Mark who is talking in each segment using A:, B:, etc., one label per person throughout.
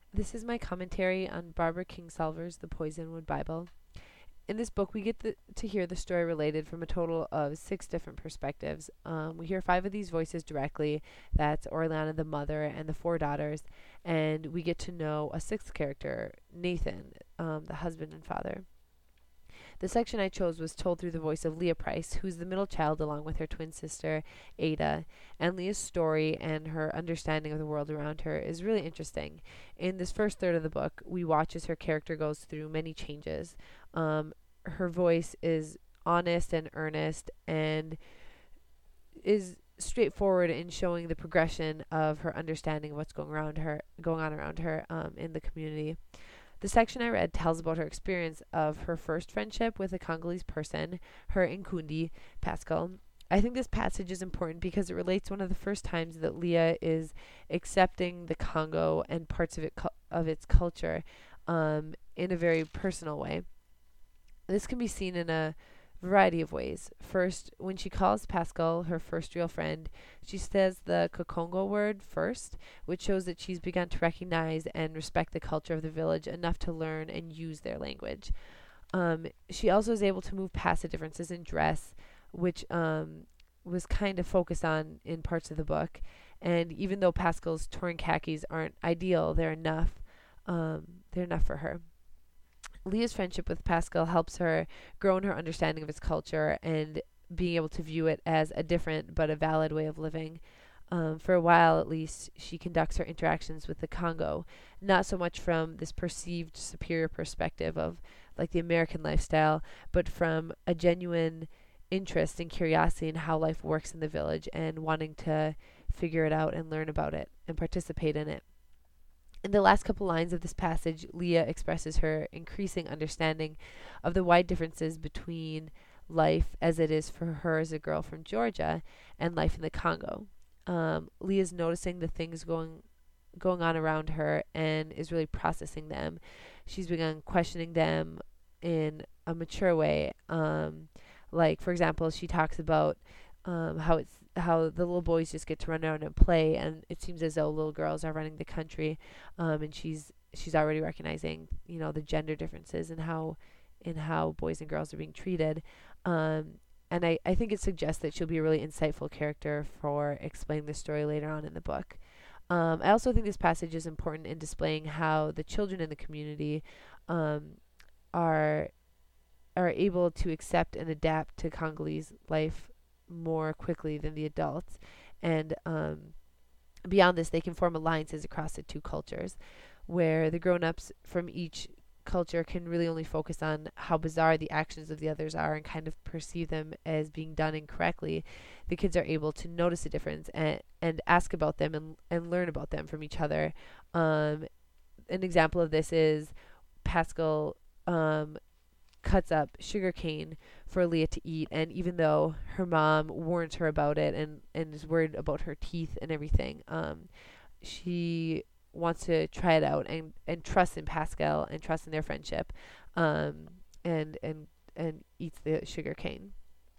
A: This is my commentary on Barbara Kingsolver's The Poisonwood Bible. In this book, we get to hear the story related from a total of 6 different perspectives. We hear 5 of these voices directly. That's Orlana, the mother, and the 4 daughters. And we get to know a 6th character, Nathan, the husband and father. The section I chose was told through the voice of Leah Price, who's the middle child along with her twin sister, Ada. And Leah's story and her understanding of the world around her is really interesting. In this first third of the book, we watch as her character goes through many changes. Her voice is honest and earnest and is straightforward in showing the progression of her understanding of what's going on around her in the community. The section I read tells about her experience of her first friendship with a Congolese person, her Nkundi, Pascal. I think this passage is important because it relates one of the first times that Leah is accepting the Congo and parts of its culture in a very personal way. This can be seen in a variety of ways. First, when she calls Pascal her first real friend, she says the Kokongo word first, which shows that she's begun to recognize and respect the culture of the village enough to learn and use their language. She also is able to move past the differences in dress, which was kind of focused on in parts of the book. And even though Pascal's torn khakis aren't ideal, they're enough. They're enough for her. Leah's friendship with Pascal helps her grow in her understanding of its culture and being able to view it as a different but a valid way of living. For a while, at least, she conducts her interactions with the Congo, not so much from this perceived superior perspective of like the American lifestyle, but from a genuine interest and curiosity in how life works in the village and wanting to figure it out and learn about it and participate in it. In the last couple lines of this passage, Leah expresses her increasing understanding of the wide differences between life as it is for her as a girl from Georgia and life in the Congo. Leah's noticing the things going on around her and is really processing them. She's begun questioning them in a mature way. Like, for example, she talks about how the little boys just get to run around and play, and it seems as though little girls are running the country, and she's already recognizing the gender differences and how boys and girls are being treated, and I think it suggests that she'll be a really insightful character for explaining the story later on in the book. I also think this passage is important in displaying how the children in the community are able to accept and adapt to Congolese life more quickly than the adults, and beyond this, they can form alliances across the 2 cultures, where the grown-ups from each culture can really only focus on how bizarre the actions of the others are and kind of perceive them as being done incorrectly. The kids are able to notice the difference and ask about them and learn about them from each other. An example of this is Pascal cuts up sugarcane for Leah to eat, and even though her mom warns her about it and is worried about her teeth and everything, she wants to try it out and trust in Pascal and trust in their friendship, and eats the sugarcane.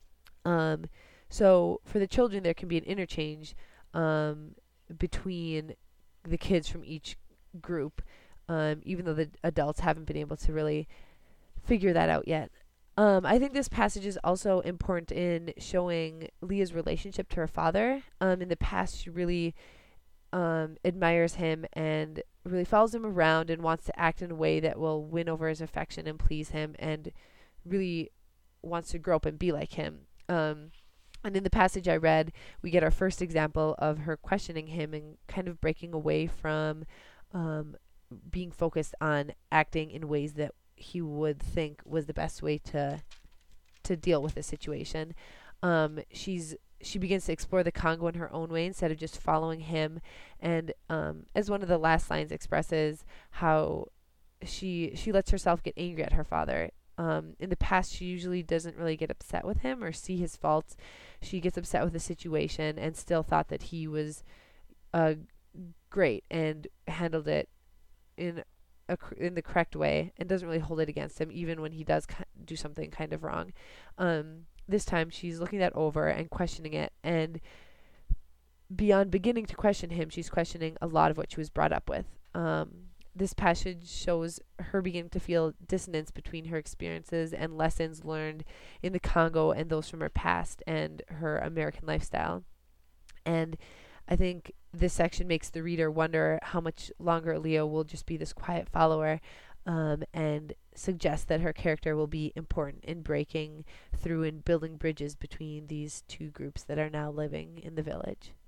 A: So for the children, there can be an interchange between the kids from each group, even though the adults haven't been able to really figure that out yet. I think this passage is also important in showing Leah's relationship to her father. In the past, she really admires him and really follows him around and wants to act in a way that will win over his affection and please him, and really wants to grow up and be like him. And in the passage I read, we get our first example of her questioning him and kind of breaking away from being focused on acting in ways that he would think was the best way to deal with the situation. She begins to explore the Congo in her own way instead of just following him, and as one of the last lines expresses, how she lets herself get angry at her father. In the past, she usually doesn't really get upset with him or see his faults. She gets upset with the situation and still thought that he was great and handled it in the correct way, and doesn't really hold it against him even when he does do something kind of wrong. This time she's looking that over and questioning it, and beyond beginning to question him, she's questioning a lot of what she was brought up with. this passage shows her beginning to feel dissonance between her experiences and lessons learned in the Congo and those from her past and her American lifestyle. And I think this section makes the reader wonder how much longer Leo will just be this quiet follower, and suggests that her character will be important in breaking through and building bridges between these two groups that are now living in the village.